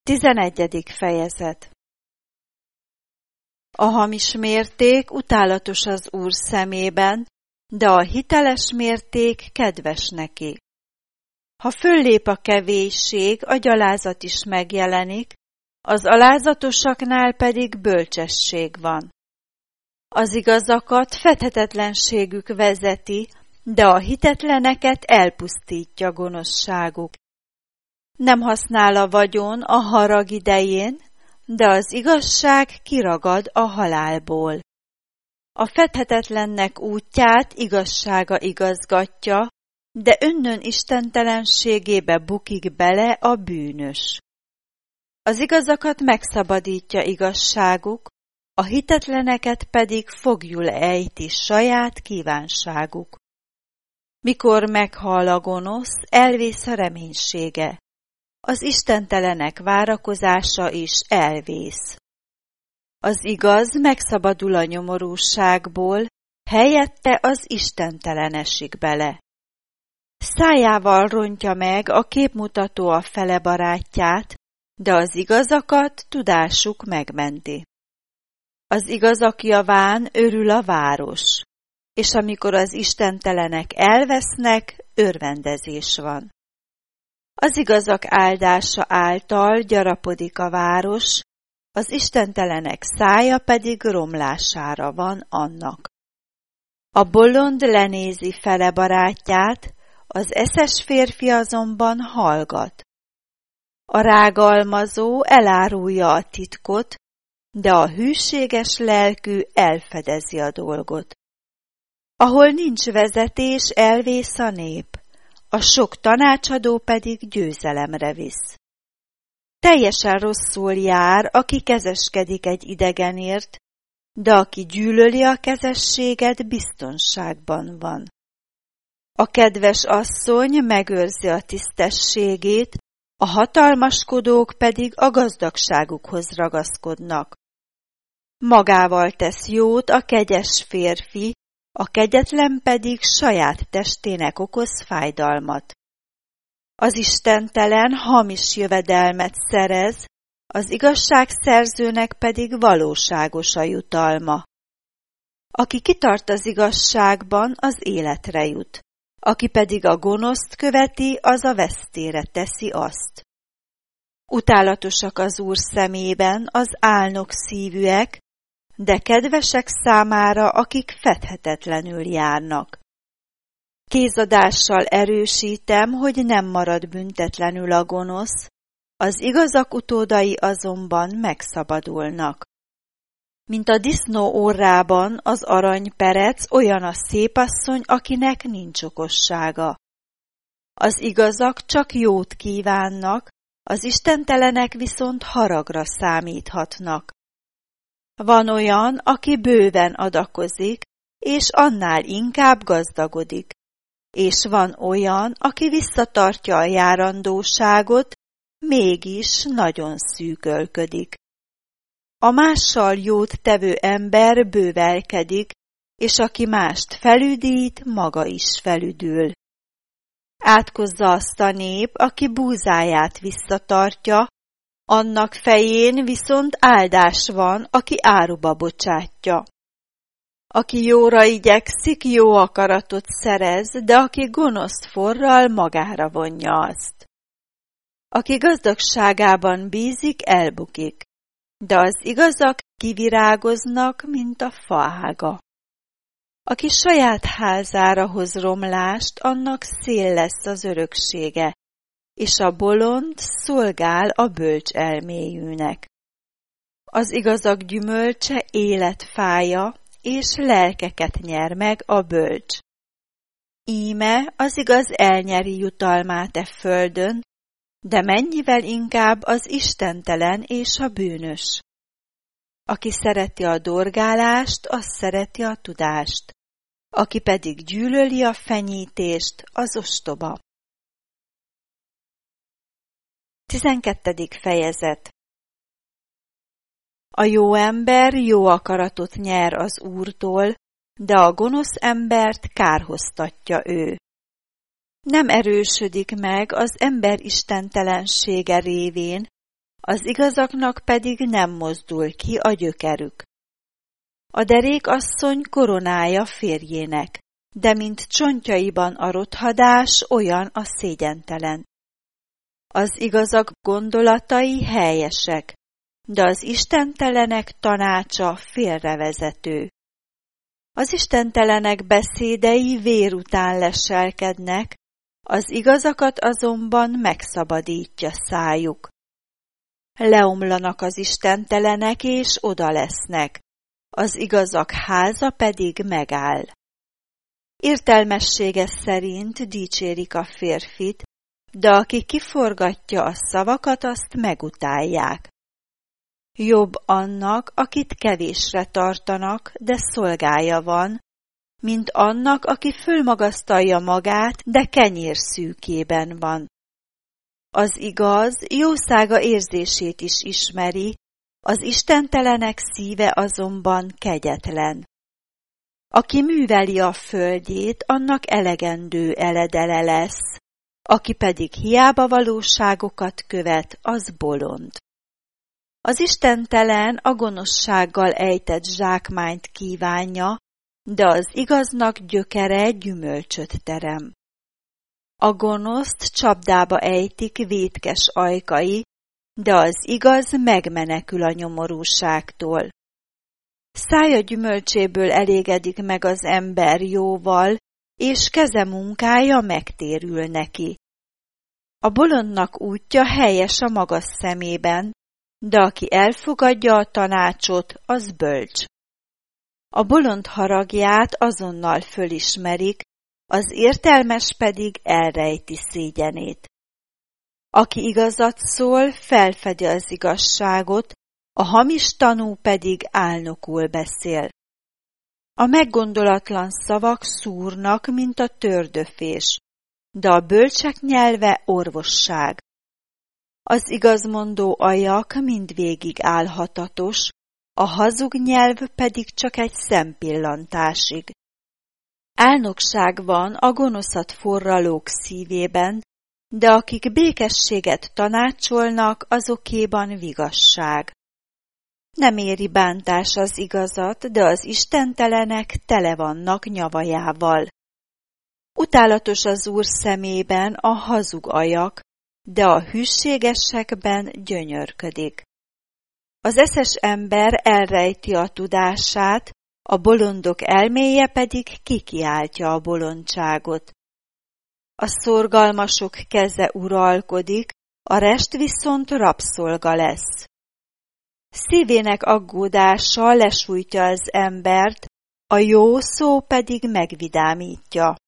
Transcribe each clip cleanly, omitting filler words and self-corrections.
11. fejezet. A hamis mérték utálatos az Úr szemében, de a hiteles mérték kedves neki. Ha föllép a kevésség, a gyalázat is megjelenik, az alázatosaknál pedig bölcsesség van. Az igazakat fedhetetlenségük vezeti, de a hitetleneket elpusztítja gonoszságuk. Nem használ a vagyon a harag idején, de az igazság kiragad a halálból. A fedhetetlennek útját igazsága igazgatja, de önnön istentelenségébe bukik bele a bűnös. Az igazakat megszabadítja igazságuk, a hitetleneket pedig foglyul ejti saját kívánságuk. Mikor meghal a gonosz, elvész a reménysége. Az istentelenek várakozása is elvész. Az igaz megszabadul a nyomorúságból, helyette az istentelen esik bele. Szájával rontja meg a képmutató a fele barátját, de az igazakat tudásuk megmenti. Az igazak javán örül a város, és amikor az istentelenek elvesznek, örvendezés van. Az igazak áldása által gyarapodik a város, az istentelenek szája pedig romlására van annak. A bolond lenézi fele barátját, az eszes férfi azonban hallgat. A rágalmazó elárulja a titkot, de a hűséges lelkű elfedezi a dolgot. Ahol nincs vezetés, elvész a nép, a sok tanácsadó pedig győzelemre visz. Teljesen rosszul jár, aki kezeskedik egy idegenért, de aki gyűlöli a kezességet, biztonságban van. A kedves asszony megőrzi a tisztességét, a hatalmaskodók pedig a gazdagságukhoz ragaszkodnak. Magával tesz jót a kegyes férfi, a kegyetlen pedig saját testének okoz fájdalmat. Az istentelen hamis jövedelmet szerez, az igazságszerzőnek pedig valóságos a jutalma. Aki kitart az igazságban, az életre jut, aki pedig a gonoszt követi, az a vesztére teszi azt. Utálatosak az Úr szemében az álnok szívűek, de kedvesek számára, akik fedhetetlenül járnak. Kézadással erősítem, hogy nem marad büntetlenül a gonosz, az igazak utódai azonban megszabadulnak. Mint a disznó orrában az aranyperec, olyan a szépasszony, akinek nincs okossága. Az igazak csak jót kívánnak, az istentelenek viszont haragra számíthatnak. Van olyan, aki bőven adakozik, és annál inkább gazdagodik, és van olyan, aki visszatartja a járandóságot, mégis nagyon szűkölködik. A mással jót tevő ember bővelkedik, és aki mást felüdít, maga is felüdül. Átkozza azt a nép, aki búzáját visszatartja, annak fején viszont áldás van, aki áruba bocsátja. Aki jóra igyekszik, jó akaratot szerez, de aki gonosz forral magára vonja azt. Aki gazdagságában bízik, elbukik, de az igazak kivirágoznak, mint a faága. Aki saját házára hoz romlást, annak szél lesz az öröksége, és a bolond szolgál a bölcs elméjűnek. Az igazak gyümölcse életfája, és lelkeket nyer meg a bölcs. Íme az igaz elnyeri jutalmát e földön, de mennyivel inkább az istentelen és a bűnös. Aki szereti a dorgálást, az szereti a tudást, aki pedig gyűlöli a fenyítést, az ostoba. 12. fejezet. A jó ember jó akaratot nyer az Úrtól, de a gonosz embert kárhoztatja ő. Nem erősödik meg az ember istentelensége révén, az igazaknak pedig nem mozdul ki a gyökerük. A derék asszony koronája férjének, de mint csontjaiban a rothadás, olyan a szégyentelen. Az igazak gondolatai helyesek, de az istentelenek tanácsa félrevezető. Az istentelenek beszédei vér után leselkednek, az igazakat azonban megszabadítja szájuk. Leomlanak az istentelenek, és oda lesznek, az igazak háza pedig megáll. Értelmessége szerint dicsérik a férfit, de aki kiforgatja a szavakat, azt megutálják. Jobb annak, akit kevésre tartanak, de szolgája van, mint annak, aki fölmagasztalja magát, de kenyérszűkében van. Az igaz jószága érzését is ismeri, az istentelenek szíve azonban kegyetlen. Aki műveli a földjét, annak elegendő eledele lesz, aki pedig hiába valóságokat követ, az bolond. Az istentelen a gonoszsággal ejtett zsákmányt kívánja, de az igaznak gyökere gyümölcsöt terem. A gonoszt csapdába ejtik vétkes ajkai, de az igaz megmenekül a nyomorúságtól. Szája gyümölcséből elégedik meg az ember jóval, és keze munkája megtérül neki. A bolondnak útja helyes a maga szemében, de aki elfogadja a tanácsot, az bölcs. A bolond haragját azonnal fölismerik, az értelmes pedig elrejti szégyenét. Aki igazat szól, felfedi az igazságot, a hamis tanú pedig álnokul beszél. A meggondolatlan szavak szúrnak, mint a tördöfés, de a bölcsek nyelve orvosság. Az igazmondó ajak mindvégig álhatatos, a hazug nyelv pedig csak egy szempillantásig. Álnokság van a gonoszat forralók szívében, de akik békességet tanácsolnak, azokéban vigasság. Nem éri bántás az igazat, de az istentelenek tele vannak nyavajával. Utálatos az Úr szemében a hazug ajak, de a hűségesekben gyönyörködik. Az eszes ember elrejti a tudását, a bolondok elméje pedig kikiáltja a bolondságot. A szorgalmasok keze uralkodik, a rest viszont rabszolga lesz. Szívének aggódása lesújtja az embert, a jó szó pedig megvidámítja.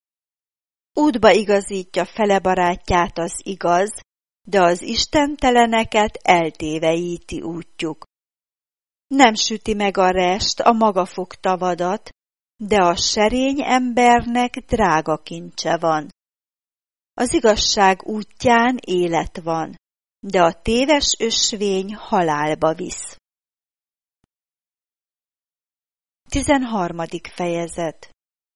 Útba igazítja fele barátját az igaz, de az istenteleneket eltéveíti útjuk. Nem süti meg a rest a maga fogta vadat, de a serény embernek drága kincse van. Az igazság útján élet van, de a téves ösvény halálba visz. 13. fejezet.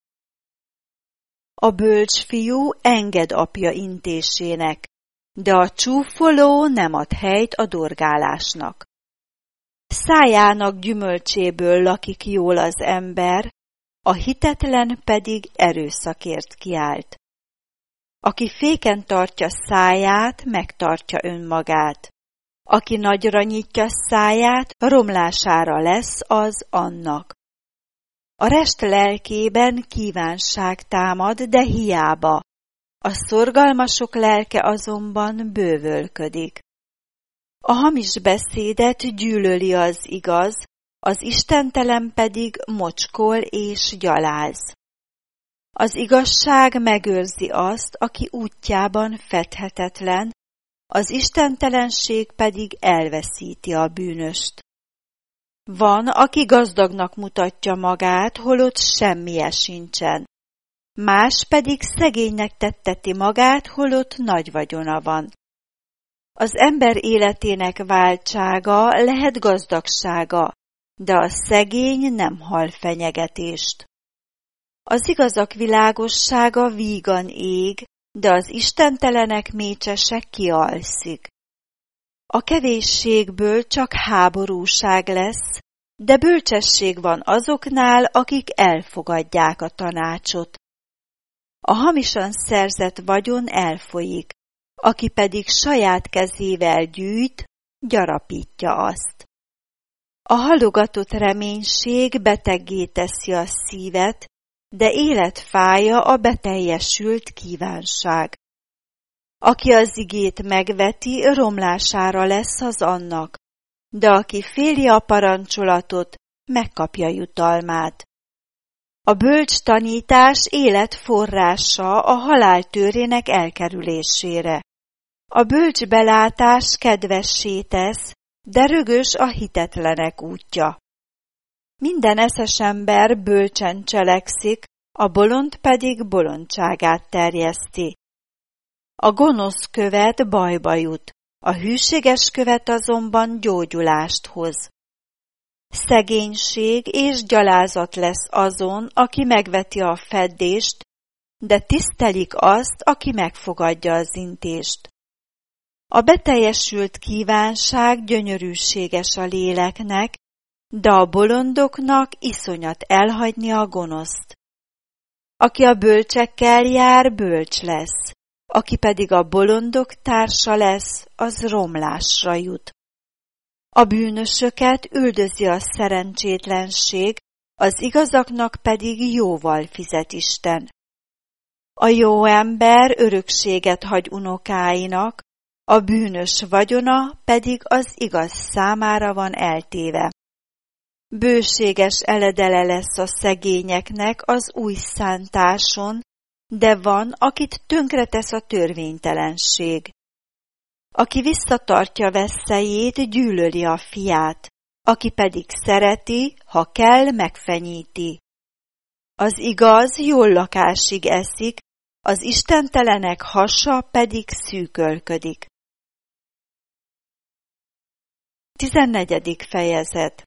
A bölcs fiú enged apja intésének, de a csúfoló nem ad helyt a dorgálásnak. Szájának gyümölcséből lakik jól az ember, a hitetlen pedig erőszakért kiált. Aki féken tartja száját, megtartja önmagát. Aki nagyra nyitja száját, romlására lesz az annak. A rest lelkében kívánság támad, de hiába. A szorgalmasok lelke azonban bővölködik. A hamis beszédet gyűlöli az igaz, az istentelen pedig mocskol és gyaláz. Az igazság megőrzi azt, aki útjában fedhetetlen, az istentelenség pedig elveszíti a bűnöst. Van, aki gazdagnak mutatja magát, holott semmije sincsen. Más pedig szegénynek tetteti magát, holott nagy vagyona van. Az ember életének váltsága lehet gazdagsága, de a szegény nem hall fenyegetést. Az igazak világossága vígan ég, de az istentelenek mécsese kialszik. A kevésségből csak háborúság lesz, de bölcsesség van azoknál, akik elfogadják a tanácsot. A hamisan szerzett vagyon elfolyik, aki pedig saját kezével gyűjt, gyarapítja azt. A halogatott reménység beteggé teszi a szívet, de életfája a beteljesült kívánság. Aki az igét megveti, romlására lesz az annak, de aki féli a parancsolatot, megkapja jutalmát. A bölcs tanítás élet forrása a halál tőrének elkerülésére. A bölcs belátás kedvessé tesz, de rögös a hitetlenek útja. Minden eszes ember bölcsen cselekszik, a bolond pedig bolondságát terjeszti. A gonosz követ bajba jut, a hűséges követ azonban gyógyulást hoz. Szegénység és gyalázat lesz azon, aki megveti a feddést, de tisztelik azt, aki megfogadja az intést. A beteljesült kívánság gyönyörűséges a léleknek, de a bolondoknak iszonyat elhagyni a gonoszt. Aki a bölcsekkel jár, bölcs lesz, aki pedig a bolondok társa lesz, az romlásra jut. A bűnösöket üldözi a szerencsétlenség, az igazaknak pedig jóval fizet Isten. A jó ember örökséget hagy unokáinak, a bűnös vagyona pedig az igaz számára van eltéve. Bőséges eledele lesz a szegényeknek az új szántáson, de van, akit tönkretesz a törvénytelenség. Aki visszatartja veszélyét, gyűlöli a fiát, aki pedig szereti, ha kell, megfenyíti. Az igaz jól lakásig eszik, az istentelenek hasa pedig szűkölködik. 14. fejezet.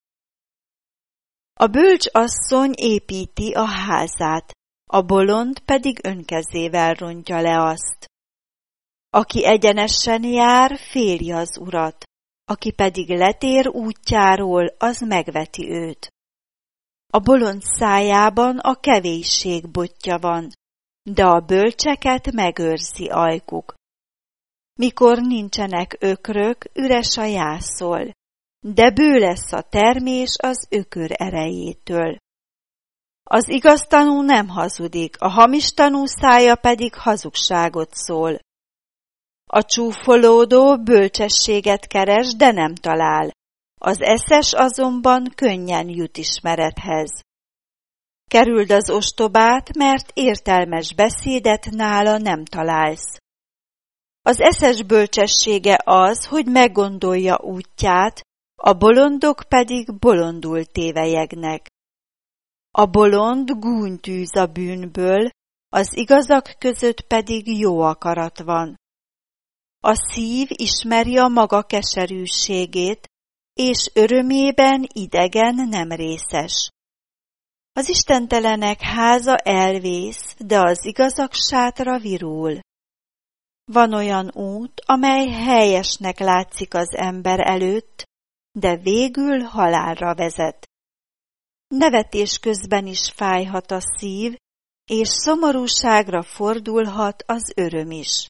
A bölcs asszony építi a házát, a bolond pedig önkezével rontja le azt. Aki egyenesen jár, féli az urat, aki pedig letér útjáról, az megveti őt. A bolond szájában a kevésség botja van, de a bölcseket megőrzi ajkuk. Mikor nincsenek ökrök, üres a jászol, de bő lesz a termés az ökör erejétől. Az igaz tanú nem hazudik, a hamis tanú szája pedig hazugságot szól. A csúfolódó bölcsességet keres, de nem talál, az eszes azonban könnyen jut ismerethez. Kerüld az ostobát, mert értelmes beszédet nála nem találsz. Az eszes bölcsessége az, hogy meggondolja útját, a bolondok pedig bolondul tévelyegnek. A bolond gúnytűz a bűnből, az igazak között pedig jó akarat van. A szív ismeri a maga keserűségét, és örömében idegen nem részes. Az istentelenek háza elvész, de az igazak sátra virul. Van olyan út, amely helyesnek látszik az ember előtt, de végül halálra vezet. Nevetés közben is fájhat a szív, és szomorúságra fordulhat az öröm is.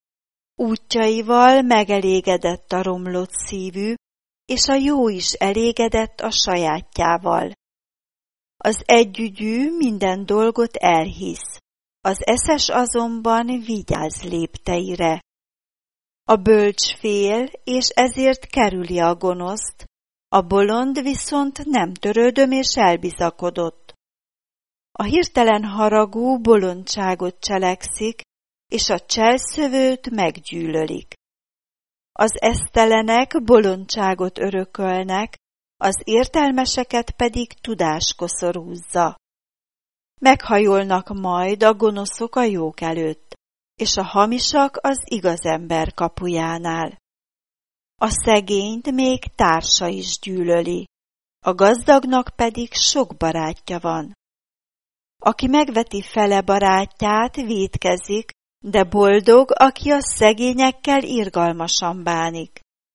Útjaival megelégedett a romlott szívű, és a jó is elégedett a sajátjával. Az együgyű minden dolgot elhisz, az eszes azonban vigyáz lépteire. A bölcs fél, és ezért kerüli a gonoszt, a bolond viszont nem törődöm és elbizakodott. A hirtelen haragú bolondságot cselekszik, és a cselszövőt meggyűlölik. Az esztelenek bolondságot örökölnek, az értelmeseket pedig tudás koszorúzza. Meghajolnak majd a gonoszok a jók előtt, és a hamisak az igaz ember kapujánál. A szegényt még társa is gyűlöli, a gazdagnak pedig sok barátja van. Aki megveti fele barátját, vétkezik, de boldog, aki a szegényekkel irgalmasan bánik.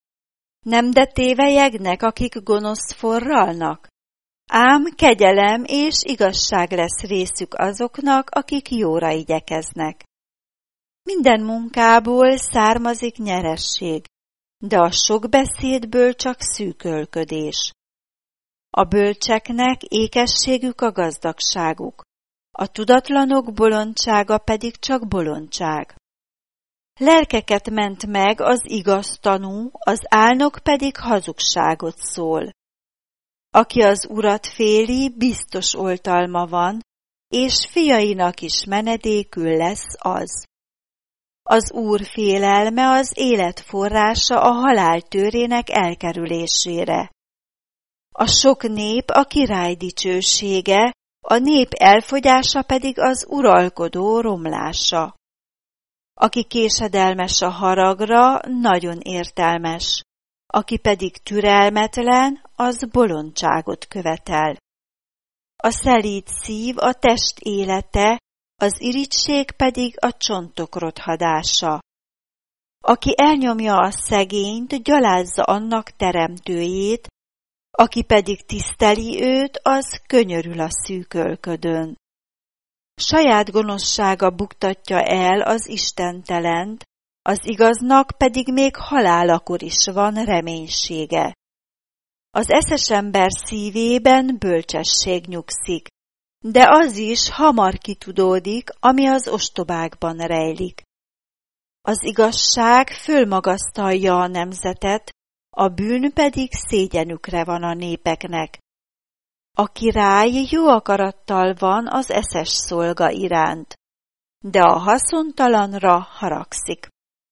Nem de tévelyegnek, akik gonoszt forralnak? Ám kegyelem és igazság lesz részük azoknak, akik jóra igyekeznek. Minden munkából származik nyeresség, de a sok beszédből csak szűkölködés. A bölcseknek ékességük a gazdagságuk, a tudatlanok bolondsága pedig csak bolondság. Lelkeket ment meg az igaz tanú, az álnok pedig hazugságot szól. Aki az Urat féli, biztos oltalma van, és fiainak is menedékül lesz az. Az Úr félelme az élet forrása a halál tőrének elkerülésére. A sok nép a király dicsősége, a nép elfogyása pedig az uralkodó romlása. Aki késedelmes a haragra, nagyon értelmes, aki pedig türelmetlen, az bolondságot követel. A szelíd szív a test élete, az irigység pedig a csontok rothadása. Aki elnyomja a szegényt, gyalázza annak teremtőjét, aki pedig tiszteli őt, az könyörül a szűkölködőn. Saját gonoszsága buktatja el az istentelent, az igaznak pedig még halálakor is van reménysége. Az eszes ember szívében bölcsesség nyugszik, de az is hamar kitudódik, ami az ostobákban rejlik. Az igazság fölmagasztalja a nemzetet, a bűn pedig szégyenükre van a népeknek. A király jó akarattal van az eszes szolga iránt, de a haszontalanra haragszik.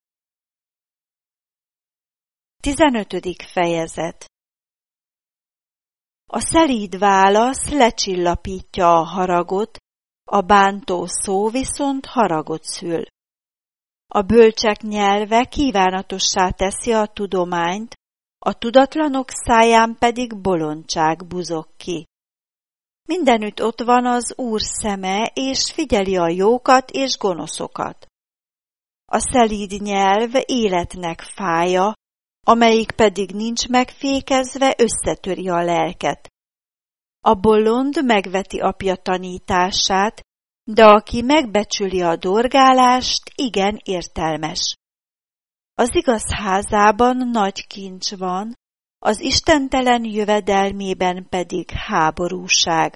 15. fejezet. A szelíd válasz lecsillapítja a haragot, a bántó szó viszont haragot szül. A bölcsek nyelve kívánatossá teszi a tudományt, a tudatlanok száján pedig bolondság buzog ki. Mindenütt ott van az Úr szeme, és figyeli a jókat és gonoszokat. A szelíd nyelv életnek fája, amelyik pedig nincs megfékezve, összetöri a lelket. A bolond megveti apja tanítását, de aki megbecsüli a dorgálást, igen értelmes. Az igaz házában nagy kincs van, az istentelen jövedelmében pedig háborúság.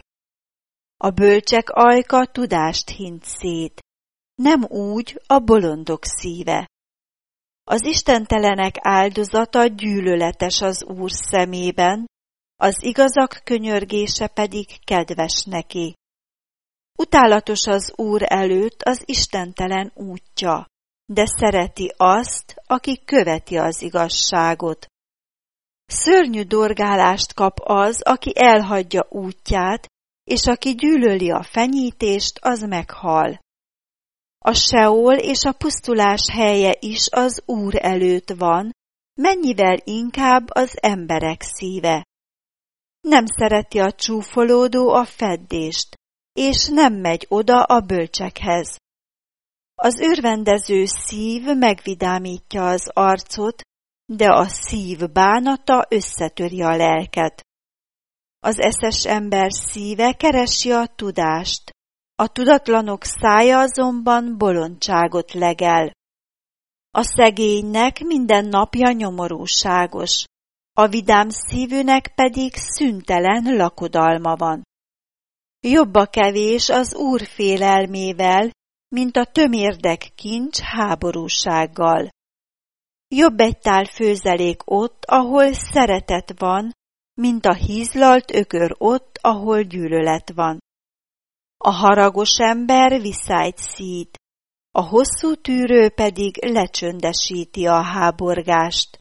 A bölcsek ajka tudást hint szét, nem úgy a bolondok szíve. Az istentelenek áldozata gyűlöletes az Úr szemében, az igazak könyörgése pedig kedves neki. Utálatos az Úr előtt az istentelen útja, de szereti azt, aki követi az igazságot. Szörnyű dorgálást kap az, aki elhagyja útját, és aki gyűlöli a fenyítést, az meghal. A Seol és a pusztulás helye is az Úr előtt van, mennyivel inkább az emberek szíve. Nem szereti a csúfolódó a feddést, és nem megy oda a bölcsekhez. Az örvendező szív megvidámítja az arcot, de a szív bánata összetöri a lelket. Az eszes ember szíve keresi a tudást, a tudatlanok szája azonban bolondságot legel. A szegénynek minden napja nyomorúságos, a vidám szívűnek pedig szüntelen lakodalma van. Jobb a kevés az Úr félelmével, mint a tömérdek kincs háborúsággal. Jobb egy tál főzelék ott, ahol szeretet van, mint a hízlalt ökör ott, ahol gyűlölet van. A haragos ember viszályt szít, a hosszú tűrő pedig lecsöndesíti a háborgást.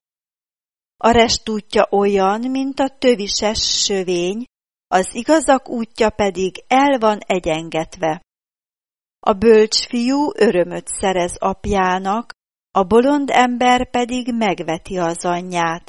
A rest útja olyan, mint a tövises sövény, az igazak útja pedig el van egyengetve. A bölcs fiú örömöt szerez apjának, a bolond ember pedig megveti az anyját.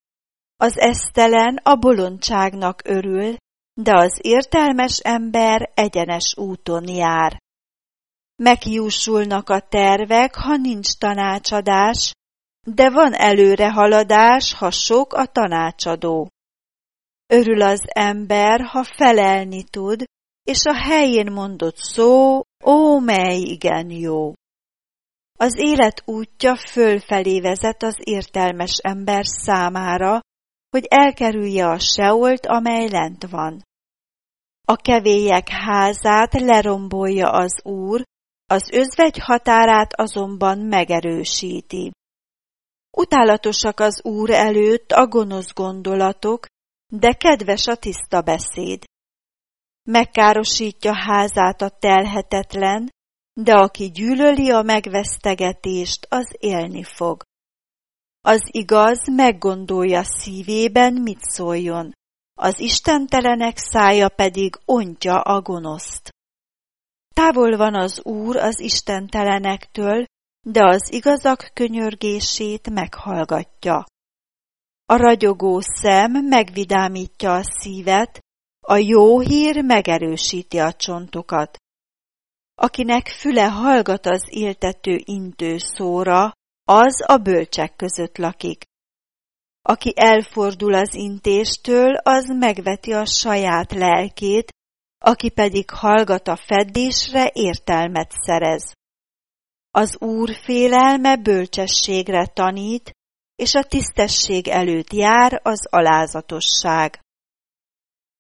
Az esztelen a bolondságnak örül, de az értelmes ember egyenes úton jár. Meghiúsulnak a tervek, ha nincs tanácsadás, de van előrehaladás, ha sok a tanácsadó. Örül az ember, ha felelni tud, és a helyén mondott szó, ó, mely igen jó. Az élet útja fölfelé vezet az értelmes ember számára, hogy elkerülje a seolt, amely lent van. A kevélyek házát lerombolja az Úr, az özvegy határát azonban megerősíti. Utálatosak az Úr előtt a gonosz gondolatok, de kedves a tiszta beszéd. Megkárosítja házát a telhetetlen, de aki gyűlöli a megvesztegetést, az élni fog. Az igaz meggondolja szívében, mit szóljon, az istentelenek szája pedig ontja a gonoszt. Távol van az Úr az istentelenektől, de az igazak könyörgését meghallgatja. A ragyogó szem megvidámítja a szívet, a jó hír megerősíti a csontokat. Akinek füle hallgat az éltető intő szóra, az a bölcsek között lakik. Aki elfordul az intéstől, az megveti a saját lelkét, aki pedig hallgat a feddésre, értelmet szerez. Az Úr félelme bölcsességre tanít, és a tisztesség előtt jár az alázatosság.